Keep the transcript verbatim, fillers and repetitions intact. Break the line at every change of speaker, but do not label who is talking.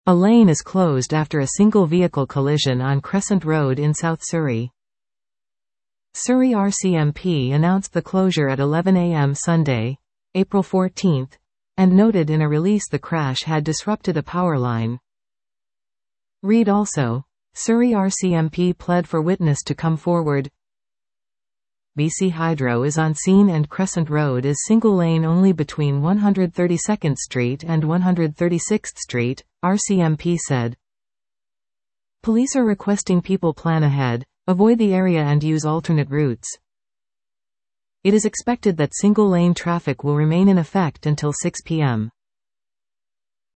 A lane is closed after a single vehicle collision on Crescent Road in South Surrey. Surrey R C M P announced the closure at eleven a m Sunday, April fourteenth, and noted in a release the crash had disrupted a power line. Read also, Surrey R C M P pled for witness to come forward. B C Hydro is on scene and Crescent Road is single lane only between one hundred thirty-second Street and one hundred thirty-sixth Street, R C M P said. Police are requesting people plan ahead, avoid the area and use alternate routes. It is expected that single lane traffic will remain in effect until six p m